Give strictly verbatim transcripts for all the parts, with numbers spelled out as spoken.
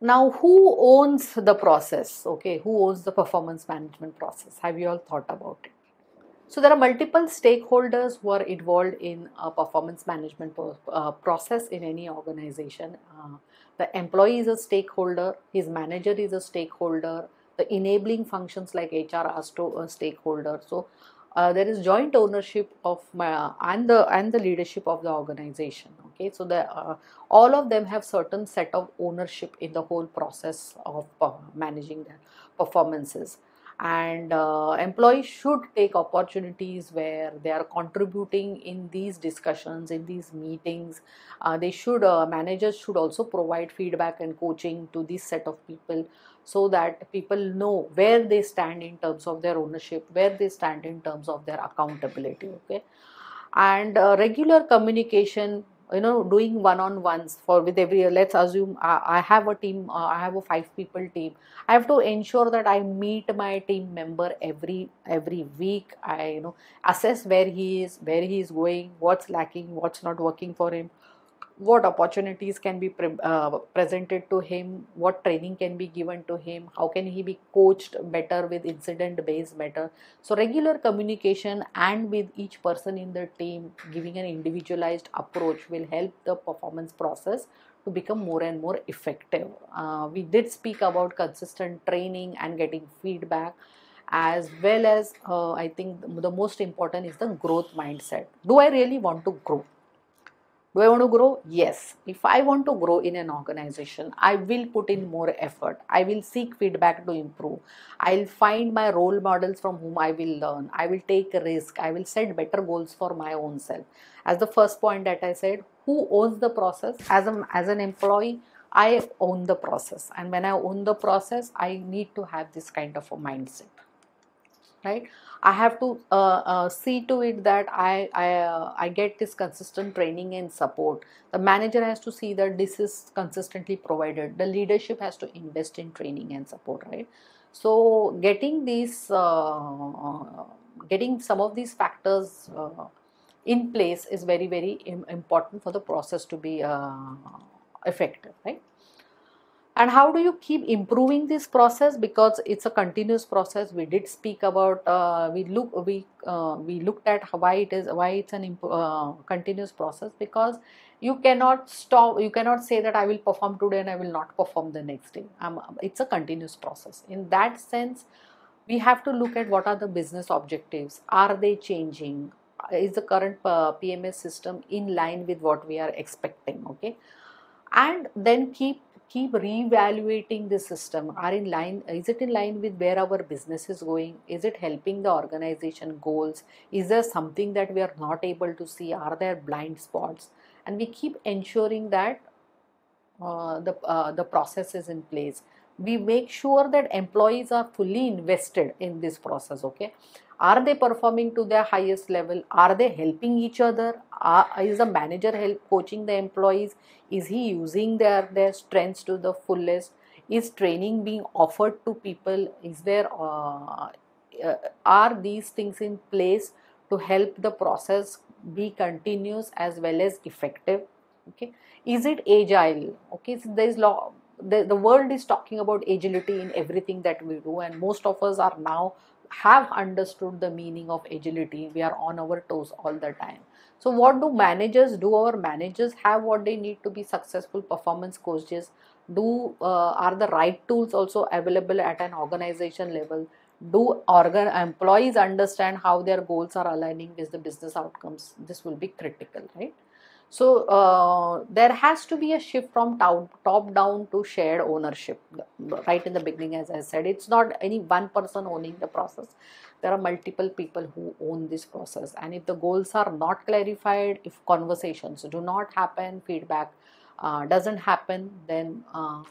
Now, who owns the process? Okay, who owns the performance management process? Have you all thought about it? So there are multiple stakeholders who are involved in a performance management uh, process in any organization. Uh, the employee is a stakeholder, his manager is a stakeholder, the enabling functions like H R are a stakeholder. So uh, there is joint ownership of my, and the and the leadership of the organization. Okay, so the uh, all of them have certain set of ownership in the whole process of uh, managing their performances. And uh, employees should take opportunities where they are contributing in these discussions, in these meetings. Uh, they should uh, managers should also provide feedback and coaching to this set of people, so that people know where they stand in terms of their ownership, where they stand in terms of their accountability. Okay, and uh, regular communication, you know, doing one-on-ones for with every, let's assume I, I have a team, uh, I have a five people team. I have to ensure that I meet my team member every every week. I, you know, assess where he is, where he is going, what's lacking, what's not working for him, what opportunities can be pre uh, presented to him, what training can be given to him, how can he be coached better with incident based better. So regular communication and with each person in the team giving an individualized approach will help the performance process to become more and more effective. Uh, we did speak about consistent training and getting feedback, as well as uh, I think the most important is the growth mindset. Do I really want to grow? Do I want to grow? Yes. If I want to grow in an organization, I will put in more effort. I will seek feedback to improve. I'll find my role models from whom I will learn. I will take a risk. I will set better goals for my own self. As the first point that I said, who owns the process? As, a, as an employee, I own the process. And when I own the process, I need to have this kind of a mindset. Right, I have to uh, uh, see to it that I I, uh, I get this consistent training and support. The manager has to see that this is consistently provided. The leadership has to invest in training and support. Right, so getting these uh, getting some of these factors uh, in place is very very important for the process to be uh, effective. Right. And how do you keep improving this process? Because it's a continuous process. We did speak about uh, we look we uh, we looked at why it is why it's an uh, continuous process, because you cannot stop, you cannot say that I will perform today and I will not perform the next day. Um, it's a continuous process. In that sense, we have to look at what are the business objectives. Are they changing? Is the current uh, P M S system in line with what we are expecting? Okay, and then keep keep reevaluating the system. Are in line, is it in line with where our business is going? Is it helping the organization goals? Is there something that we are not able to see? Are there blind spots? And we keep ensuring that uh, the uh, the process is in place. We make sure that employees are fully invested in this process. Okay, are they performing to their highest level? Are they helping each other? Are, is the manager help coaching the employees? Is he using their their strengths to the fullest? Is training being offered to people? Is there uh, uh, are these things in place to help the process be continuous as well as effective? Okay, is it agile? Okay, so there is law, the, the world is talking about agility in everything that we do, and most of us are now have understood the meaning of agility. We are on our toes all the time. So what do managers do? Our managers have what they need to be successful performance coaches. Do uh, are the right tools also available at an organization level? Do organ employees understand how their goals are aligning with the business outcomes? This will be critical, right? So uh, there has to be a shift from top, top down to shared ownership. Right in the beginning, as I said, it's not any one person owning the process. There are multiple people who own this process. And if the goals are not clarified, if conversations do not happen, feedback uh, doesn't happen, then um,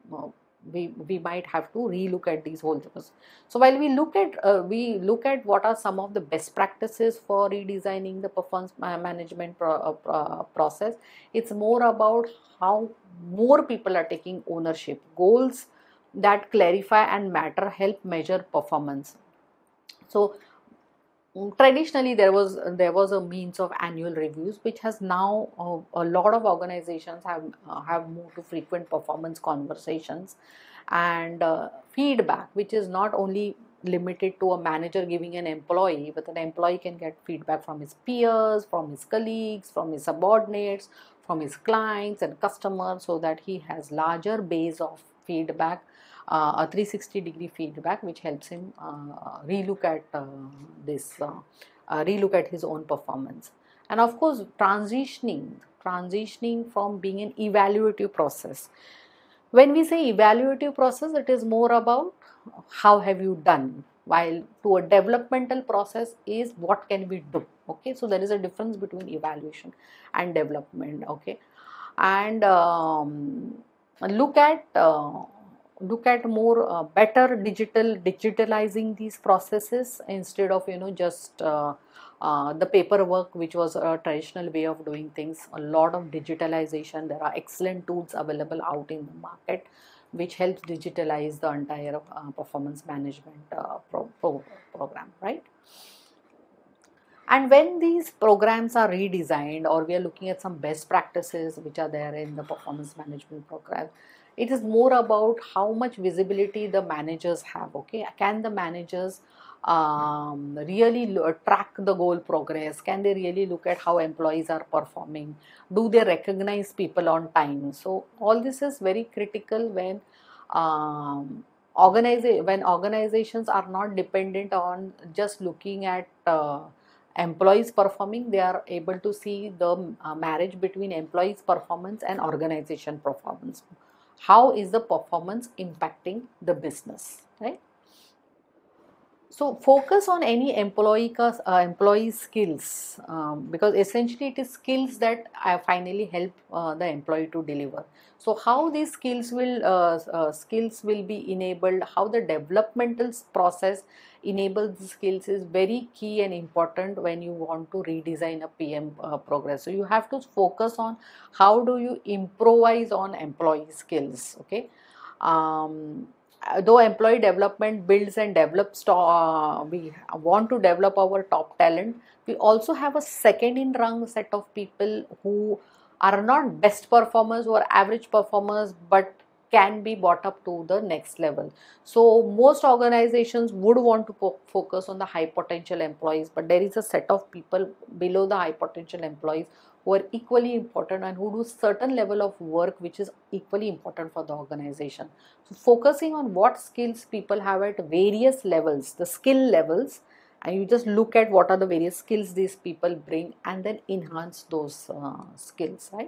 we we might have to relook at these whole things. So while we look at uh, we look at what are some of the best practices for redesigning the performance management pro uh, pro process, it's more about how more people are taking ownership. Goals that clarify and matter help measure performance. So Mm, traditionally there was there was a means of annual reviews, which has now uh, a lot of organizations have uh, have moved to frequent performance conversations and uh, feedback, which is not only limited to a manager giving an employee, but an employee can get feedback from his peers, from his colleagues, from his subordinates, from his clients and customers, so that he has larger base of feedback, uh, a three sixty degree feedback, which helps him uh, relook at uh, this uh, uh, relook at his own performance. And of course, transitioning transitioning from being an evaluative process. When we say evaluative process, it is more about how have you done, while to a developmental process is what can we do. Okay, so there is a difference between evaluation and development. Okay, and um, look at uh, look at more uh, better digital digitalizing these processes, instead of you know just uh, uh, the paperwork, which was a traditional way of doing things. A lot of digitalization. There are excellent tools available out in the market which helps digitalize the entire uh, performance management uh, pro pro program, right? And when these programs are redesigned, or we are looking at some best practices which are there in the performance management program, it is more about how much visibility the managers have. Okay, can the managers um, really lo- track the goal progress? Can they really look at how employees are performing? Do they recognize people on time? So all this is very critical when um, organiza- when organizations are not dependent on just looking at uh, employees performing. They are able to see the uh, marriage between employees performance and organization performance. How is the performance impacting the business, right? So focus on any employee ka, uh, employee skills, um, because essentially it is skills that uh, finally help uh, the employee to deliver. So how these skills will uh, uh, skills will be enabled, how the developmental process enables the skills is very key and important when you want to redesign a P M uh, progress. So you have to focus on how do you improvise on employee skills. Okay. Um, uh, though employee development builds and develops, uh, we want to develop our top talent, we also have a second in rung set of people who are not best performers or average performers, but can be brought up to the next level. So most organizations would want to po- focus on the high potential employees, but there is a set of people below the high potential employees who are equally important and who do certain level of work which is equally important for the organization. So focusing on what skills people have at various levels, the skill levels, and you just look at what are the various skills these people bring and then enhance those uh, skills, right?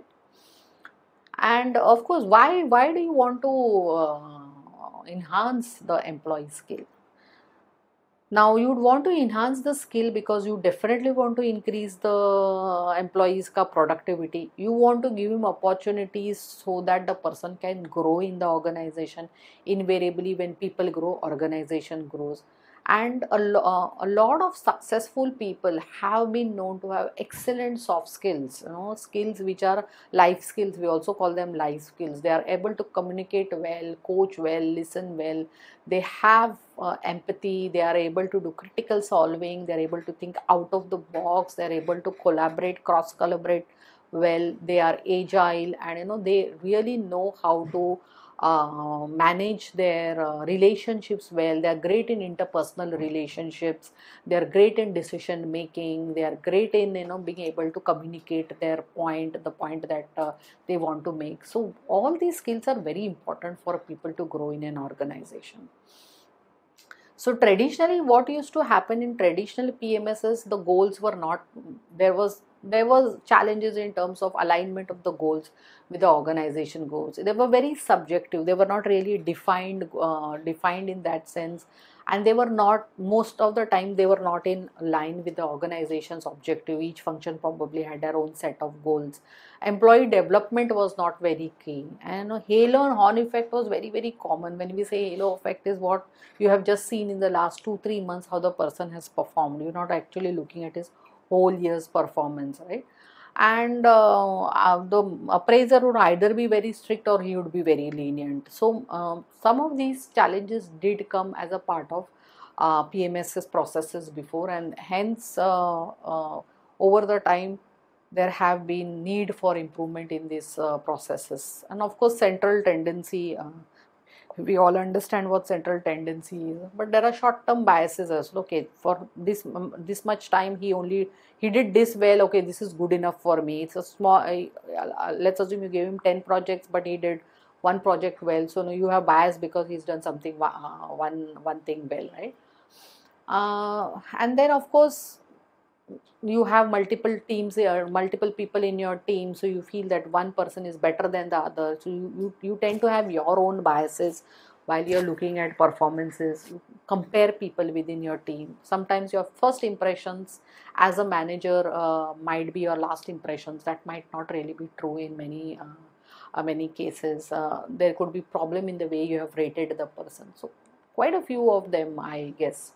And of course, why why do you want to uh, enhance the employee skill? Now you would want to enhance the skill because you definitely want to increase the employees ka productivity. You want to give him opportunities so that the person can grow in the organization. Invariably, when people grow, organization grows. And a, lo- uh, a lot of successful people have been known to have excellent soft skills, you know, skills which are life skills. We also call them life skills. They are able to communicate well, coach well, listen well. They have uh, empathy. They are able to do critical solving. They are able to think out of the box. They are able to collaborate, cross collaborate well. They are agile, and you know they really know how to uh, manage their uh, relationships well. They are great in interpersonal relationships. They are great in decision making. They are great in you know being able to communicate their point, the point that uh, they want to make. So all these skills are very important for people to grow in an organization. So traditionally, what used to happen in traditional P M Ss, the goals were not, there was there was challenges in terms of alignment of the goals with the organization goals. They were very subjective. They were not really defined uh, defined in that sense, and they were not, most of the time they were not in line with the organization's objective. Each function probably had their own set of goals. Employee development was not very key, and uh, halo and horn effect was very very common. When we say halo effect, is what you have just seen in the last two three months how the person has performed. You're not actually looking at his whole year's performance, right? And uh, uh, the appraiser would either be very strict or he would be very lenient. So um, some of these challenges did come as a part of uh, P M S processes before, and hence uh, uh, over the time there have been need for improvement in these uh, processes. And of course central tendency, uh, we all understand what central tendency is, but there are short term biases as well. Okay, for this um, this much time he only he did this well, okay, this is good enough for me. It's a small, uh, uh, let's assume you gave him ten projects but he did one project well, so now you have bias because he's done something uh, one one thing well, right? Uh, and then of course you have multiple teams or multiple people in your team, so you feel that one person is better than the other, so you, you, you tend to have your own biases while you're looking at performances. You compare people within your team. Sometimes your first impressions as a manager uh, might be your last impressions. That might not really be true in many uh, uh, many cases. Uh, there could be problem in the way you have rated the person. So quite a few of them, I guess.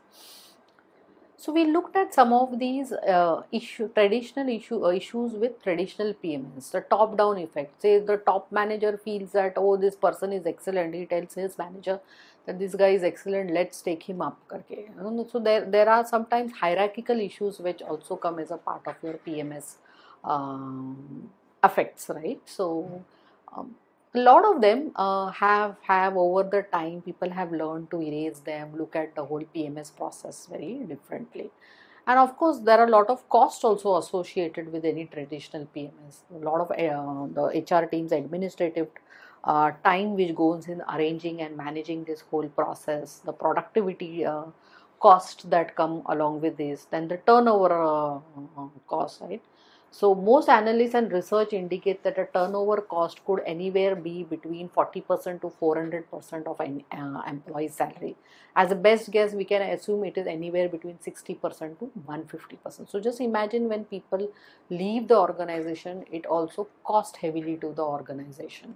So we looked at some of these uh, issue, traditional issue, uh, issues with traditional P M S, the top-down effect. Say the top manager feels that, oh, this person is excellent. He tells his manager that this guy is excellent, let's take him up. Karke. So there, there are sometimes hierarchical issues which also come as a part of your P M S um, effects, right? So um, a lot of them uh, have have over the time people have learned to erase them, look at the whole P M S process very differently. And of course there are a lot of cost also associated with any traditional P M S. A lot of uh, the H R teams administrative uh, time which goes in arranging and managing this whole process, the productivity uh, cost that come along with this, then the turnover uh, cost, right? So most analysis and research indicate that a turnover cost could anywhere be between forty percent to four hundred percent of an uh, employee's salary. As a best guess, we can assume it is anywhere between sixty percent to one hundred fifty percent. So just imagine when people leave the organization, it also costs heavily to the organization.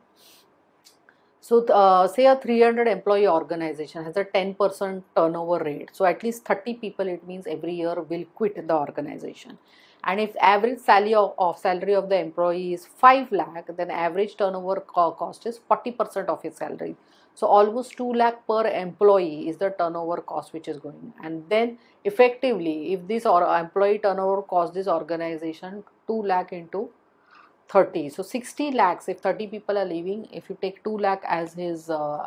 So uh, say a three hundred employee organization has a ten percent turnover rate. So at least thirty people, it means every year, will quit the organization. And if average salary of, of salary of the employee is five lakh, then average turnover co cost is forty percent of his salary. So almost two lakh per employee is the turnover cost which is going. And then effectively, if this or employee turnover cost this organization two lakh into thirty, so sixty lakhs, if thirty people are leaving, if you take two lakh as his uh,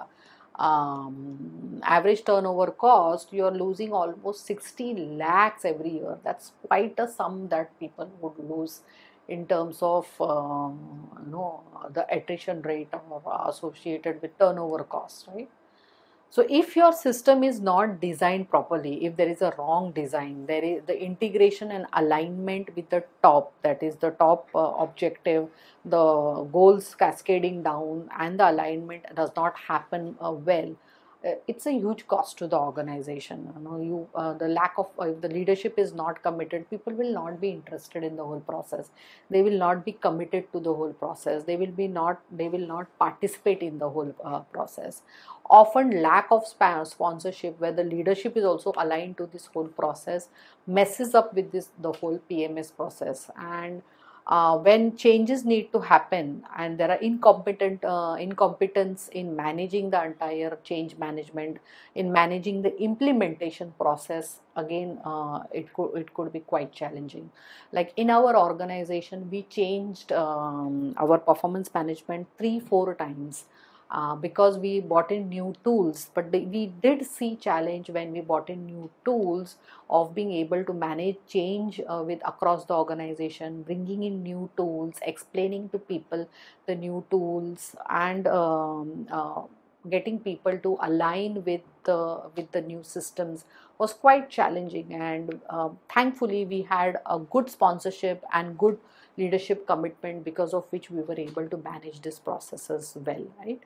um, average turnover cost, you are losing almost sixty lakhs every year. That's quite a sum that people would lose in terms of um, you know, the attrition rate or associated with turnover cost, right? So if your system is not designed properly, if there is a wrong design, there is the integration and alignment with the top, that is the top uh, objective, the goals cascading down, and the alignment does not happen uh, well, uh, it's a huge cost to the organization. You know, you uh, the lack of uh, if the leadership is not committed, people will not be interested in the whole process. They will not be committed to the whole process. They will be not. They will not participate in the whole uh, process. Often lack of sponsorship, where the leadership is also aligned to this whole process, messes up with this the whole P M S process. And uh, when changes need to happen and there are incompetent uh, incompetence in managing the entire change management, in managing the implementation process, again uh, it could it could be quite challenging. Like in our organization, we changed um, our performance management three four times. Uh, because we bought in new tools, but the, we did see challenge when we bought in new tools of being able to manage change uh, with across the organization, bringing in new tools, explaining to people the new tools, and um, uh, getting people to align with the with the new systems was quite challenging. And uh, thankfully we had a good sponsorship and good leadership commitment, because of which we were able to manage these processes well, right?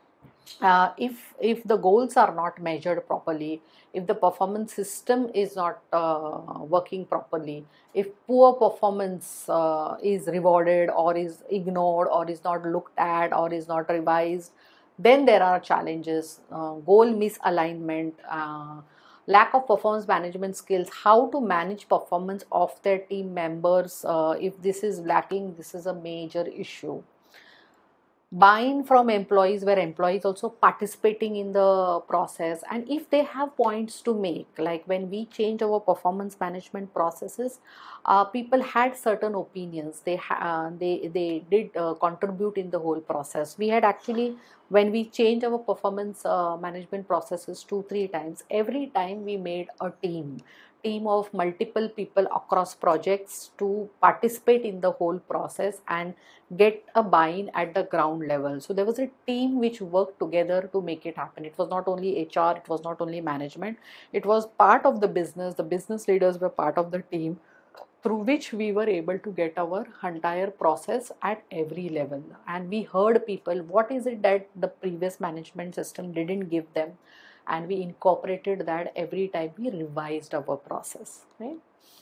Uh, if if the goals are not measured properly, if the performance system is not uh, working properly, if poor performance uh, is rewarded or is ignored or is not looked at or is not revised, then there are challenges. Uh, goal misalignment, uh, lack of performance management skills, how to manage performance of their team members. Uh, if this is lacking, this is a major issue. buy-in from employees, where employees also participating in the process, and if they have points to make, like when we change our performance management processes, uh, people had certain opinions, they ha- uh, they they did uh, contribute in the whole process. We had actually, when we change our performance uh, management processes two three times, every time we made a team team of multiple people across projects to participate in the whole process and get a buy-in at the ground level. So there was a team which worked together to make it happen. It was not only H R, it was not only management, it was part of the business. The business leaders were part of the team, through which we were able to get our entire process at every level. And we heard people, what is it that the previous management system didn't give them, and we incorporated that every time we revised our process, right?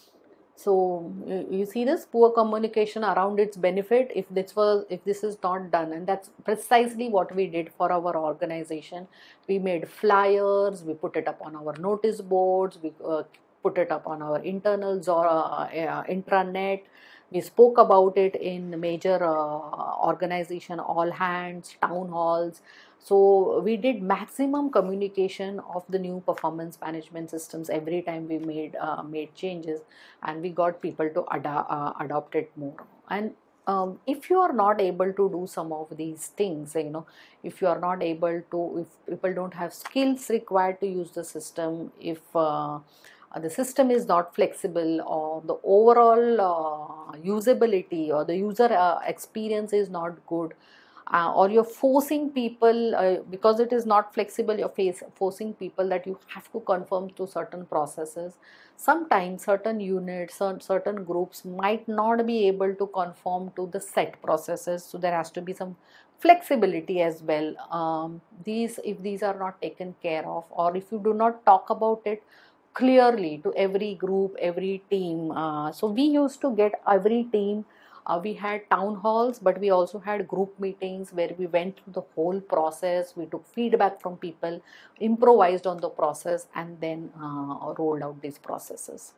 So you, you see this poor communication around its benefit if this was if this is not done, and that's precisely what we did for our organization. We made flyers, we put it up on our notice boards, we uh, put it up on our internal Zora, uh, intranet. We spoke about it in major uh, organization, all hands, town halls. So we did maximum communication of the new performance management systems every time we made uh, made changes, and we got people to ad- uh, adopt it more. And um, if you are not able to do some of these things, you know, if you are not able to, if people don't have skills required to use the system, if uh, uh, the system is not flexible, or the overall uh, usability or the user uh, experience is not good, uh, or you're forcing people, uh, because it is not flexible, you're face, forcing people that you have to conform to certain processes. Sometimes certain units, cer- certain groups might not be able to conform to the set processes, so there has to be some flexibility as well. Um, these, if these are not taken care of, or if you do not talk about it clearly to every group, every team. Uh, so we used to get every team, uh, we had town halls, but we also had group meetings where we went through the whole process, we took feedback from people, improvised on the process, and then uh, rolled out these processes.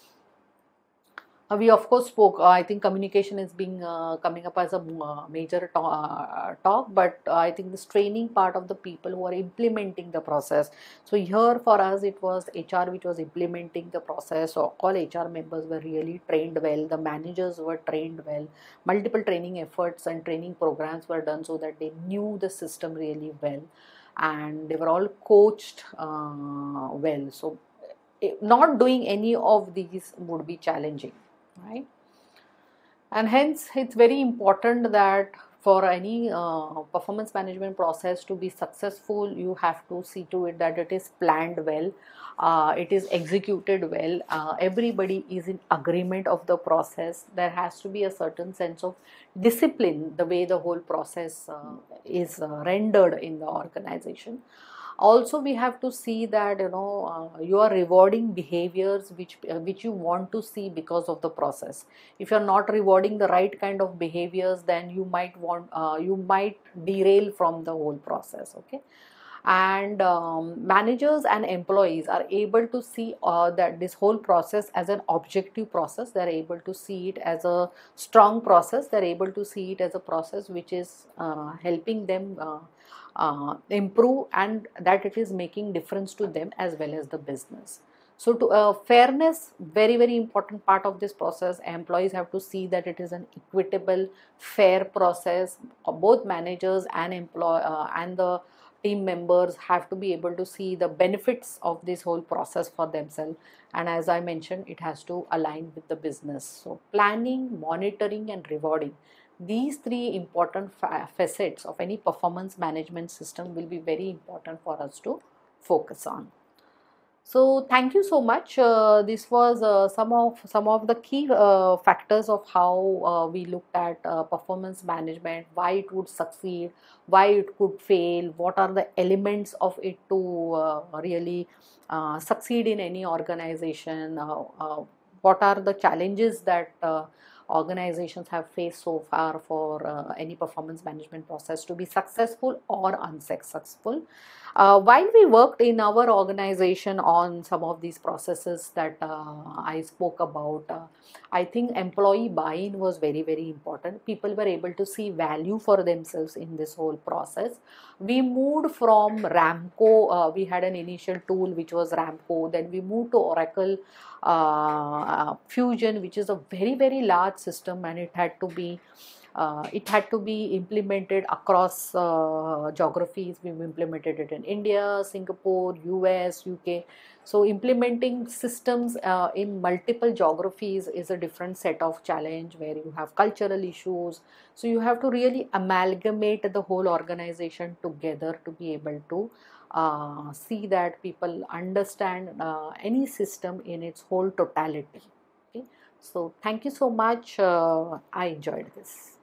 Uh, we of course spoke. Uh, I think communication is being uh, coming up as a uh, major to- uh, talk, but uh, I think this training part of the people who are implementing the process. So here for us it was H R which was implementing the process. So all H R members were really trained well. The managers were trained well. Multiple training efforts and training programs were done so that they knew the system really well, and they were all coached uh, well. So eh, not doing any of these would be challenging, right? And hence it's very important that for any uh, performance management process to be successful, you have to see to it that it is planned well, uh, it is executed well, uh, everybody is in agreement of the process. There has to be a certain sense of discipline the way the whole process uh, is uh, rendered in the organization. Also we have to see that, you know, uh, you are rewarding behaviors which uh, which you want to see because of the process. If you're not rewarding the right kind of behaviors, then you might want uh, you might derail from the whole process. Okay. And um, managers and employees are able to see uh, that this whole process as an objective process. They're able to see it as a strong process. They're able to see it as a process which is uh, helping them uh, uh, improve, and that it is making difference to them as well as the business. So to uh, fairness, very very important part of this process. Employees have to see that it is an equitable, fair process. Both managers and employ uh, and the team members have to be able to see the benefits of this whole process for themselves. And as I mentioned, it has to align with the business. So planning, monitoring, and rewarding, these three important fa- facets of any performance management system will be very important for us to focus on. So thank you so much. Uh, this was uh, some of some of the key uh, factors of how uh, we looked at uh, performance management, why it would succeed, why it could fail, what are the elements of it to uh, really uh, succeed in any organization, uh, uh, what are the challenges that uh, organizations have faced so far for uh, any performance management process to be successful or unsuccessful. Uh, while we worked in our organization on some of these processes that uh, I spoke about, uh, I think employee buy-in was very, very important. People were able to see value for themselves in this whole process. We moved from Ramco, uh, we had an initial tool which was Ramco, then we moved to Oracle uh, Fusion, which is a very, very large system, and it had to be uh, it had to be implemented across uh, geographies. We've implemented it in India, Singapore, U S, U K. So implementing systems uh, in multiple geographies is a different set of challenge where you have cultural issues. So you have to really amalgamate the whole organization together to be able to uh, see that people understand uh, any system in its whole totality. Okay. So thank you so much. Uh, I enjoyed this.